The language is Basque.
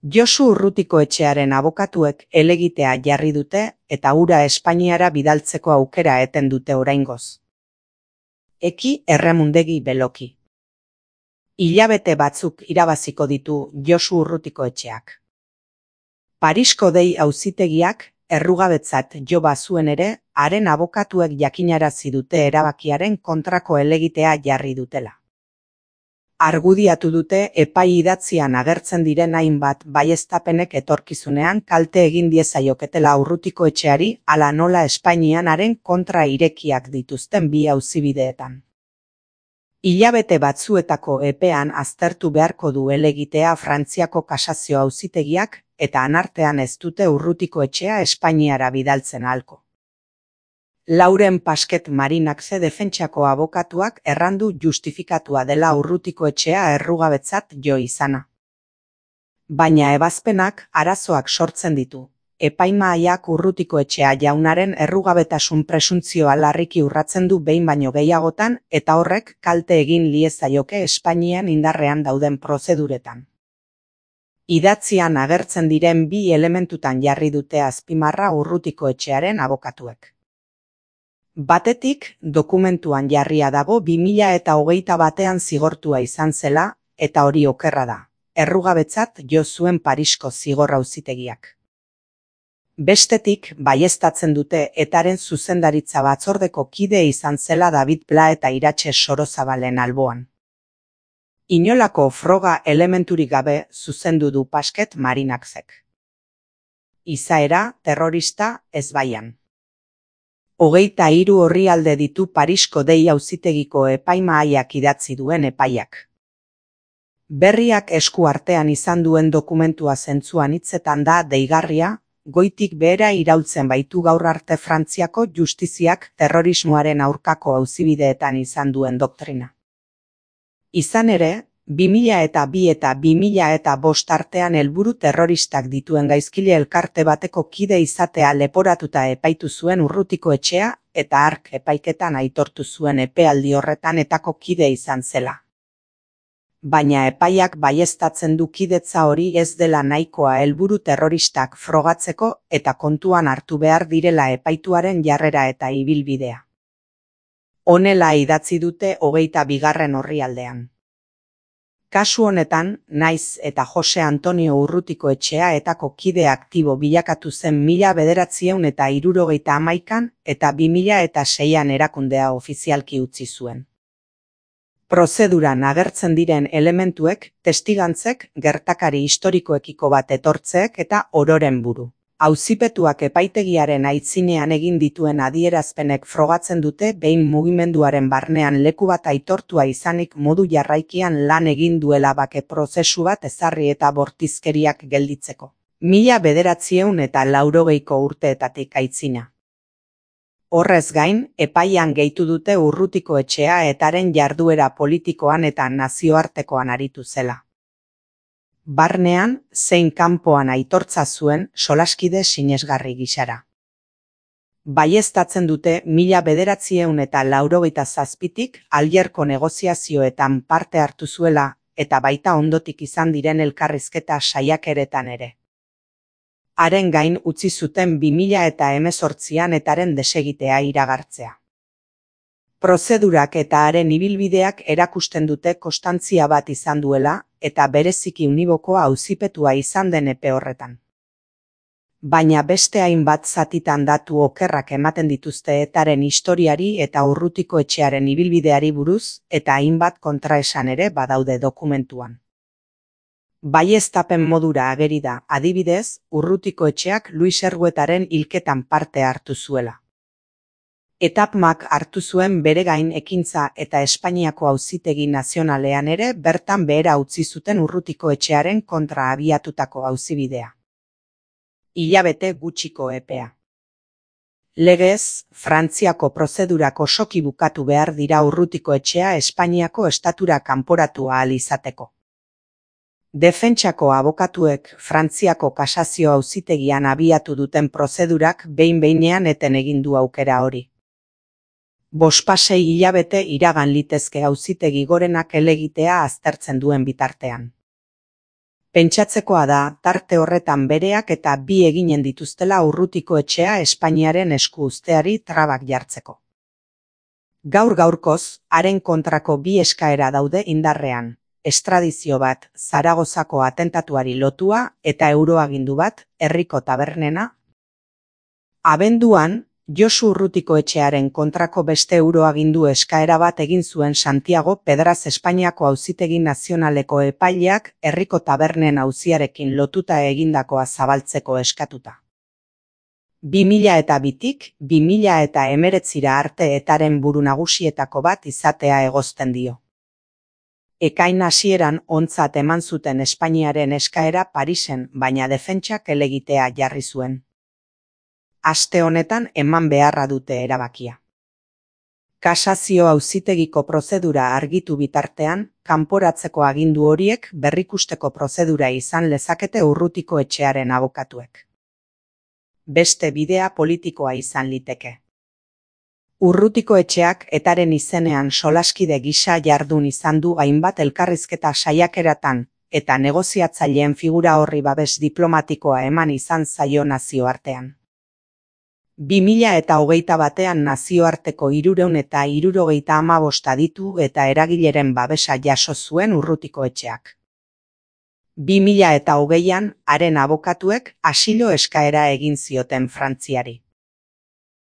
Josu Urrutikoetxearen abokatuek helegitea jarri dute eta hura Espainiara bidaltzeko aukera eten dute oraingoz. Eki erremundegi beloki. Hilabete batzuk irabaziko ditu Josu Urrutikoetxeak. Parisko dei auzitegiak errugabetzat jo bazuen ere, haren abokatuek jakinarazi dute erabakiaren kontrako helegitea jarri dutela. Argudiatu dute epai idatzian agertzen diren hainbat baieztapenek etorkizunean kalte egin diezaioketela Urrutikoetxeari hala nola Espainian haren kontra irekiak dituzten bi auzibideetan. Hilabete batzuetako epean aztertu beharko du helegitea Frantziako kasazio auzitegiak eta anartean ez dute Urrutikoetxea Espainiara bidaltzen ahalko. Lauren Pasquet Marinakze defentsako abokatuak errandu justifikatua dela Urrutikoetxea errugabetzat jo izana. Baina ebazpenak arazoak sortzen ditu. Epaimahaiak Urrutikoetxea jaunaren errugabetasun presuntzioa larriki urratzen du behin baino gehiagotan eta horrek kalte egin liezaioke Espainian indarrean dauden prozeduretan. Idatzian agertzen diren bi elementutan jarri dute azpimarra Urrutikoetxearen abokatuek. Batetik, dokumentuan jarria dago 2021 zigortua izan zela, eta hori okerra da, errugabetzat jo zuen Parisko zigor auzitegiak. Bestetik, baieztatzen dute etaren zuzendaritza batzordeko kide izan zela David Pla eta Iratxe Sorozabalen alboan. Inolako froga elementurik gabe zuzendu du Pasquet Marinakzek. Izaera, terrorista, ezbaian. 23 orrialde ditu Parisko dei auzitegiko epaimahaiak idatzi duen epaiak. Berriak esku artean izan duen dokumentua zentzuan hitzetan da deigarria, goitik behera iraultzen baitu gaur arte Frantziako justiziak terrorismoaren aurkako auzibideetan izan duen doktrina. Izan ere, 2002 eta 2005 artean helburu terroristak dituen gaizkile elkarte bateko kide izatea leporatuta epaitu zuen Urrutikoetxea eta hark epaiketan aitortu zuen epealdi horretan etako kide izan zela. Baina epaiak baieztatzen du kidetza hori ez dela nahikoa helburu terroristak frogatzeko eta kontuan hartu behar direla epaituaren jarrera eta ibilbidea. Honela idatzi dute 22. orrialdean. Kasu honetan, naiz eta Jose Antonio Urrutikoetxea etako kide aktibo bilakatu zen 1971 eta 2006an erakundea ofizialki utzi zuen. Prozeduran agertzen diren elementuek, testigantzek, gertakari historikoekiko bat etortzeek eta ororen buru. Auzipetuak epaitegiaren aitzinean egin dituen adierazpenek frogatzen dute behin mugimenduaren barnean leku bat aitortua izanik modu jarraikian lan egin duela bake prozesu bat ezarri eta bortizkeriak gelditzeko. 1980ko urteetatik aitzina. Horrez gain, epaian gehitu dute Urrutikoetxea etaren jarduera politikoan eta nazioartekoan aritu zela. Barnean, zein kanpoan aitortza zuen solaskide sinesgarri gisara. Baieztatzen dute 1987tik Algerko negoziazioetan parte hartu zuela eta baita ondotik izan diren elkarrizketa saiakeretan ere. Haren gain utzi zuten 2018an etaren desegitea iragartzea. Prozedurak eta haren ibilbideak erakusten dute konstantzia bat izan duela eta bereziki unibokoa auzipetua izan den epe horretan. Baina beste hainbat zatitan datu okerrak ematen dituzte etaren historiari eta Urrutikoetxearen ibilbideari buruz eta hainbat kontraesan ere badaude dokumentuan. Baieztapen modura ageri da, adibidez, Urrutikoetxeak Luis Erguetaren hilketan parte hartu zuela. Etapmak hartu zuen bere gain ekintza eta Espainiako auzitegi nazionalean ere bertan behera utzi zuten Urrutikoetxearen kontra abiatutako auzibidea. Hilabete gutxiko epea. Legez, Frantziako prozedurak osoki bukatu behar dira Urrutikoetxea Espainiako estatura kanporatu ahal izateko. Defentsako abokatuek Frantziako kasazio auzitegian abiatu duten prozedurak behin-behinean eten egin du aukera hori. 5-6 hilabete iragan litezke auzitegi gorenak helegitea aztertzen duen bitartean. Pentsatzekoa da, tarte horretan bereak eta bi eginen dituztela Urrutiko etxea Espainiaren esku uzteari trabak jartzeko. Gaur-gaurkoz, haren kontrako bi eskaera daude indarrean, estradizio bat Zaragozako atentatuari lotua eta euroagindu bat herriko tabernena. Abenduan, Josu Urrutiko etxearen kontrako beste euroagindu eskaera bat egin zuen Santiago Pedraz Espainiako Auzitegi Nazionaleko epaileak herriko tabernen auziarekin lotuta egindakoa zabaltzeko eskatuta. 2002tik 2019 arte etaren buru nagusietako bat izatea egozten dio. Ekain hasieran ontzat eman zuten Espainiaren eskaera Parisen, baina defentsak helegitea jarri zuen. Aste honetan eman beharra dute erabakia. Kasazio auzitegiko prozedura argitu bitartean, kanporatzeko agindu horiek berrikusteko prozedura izan lezakete Urrutiko etxearen abokatuek. Beste bidea politikoa izan liteke. Urrutiko etxeak etaren izenean solaskide gisa jardun izan du hainbat elkarrizketa saiakeratan, eta negoziatzaileen figura horri babes diplomatikoa eman izan zaio nazioartean. 2021 nazioarteko 375 aditu eta eragileren babesa jaso zuen Urrutiko etxeak. 2020an haren abokatuek asilo eskaera egin zioten Frantziari.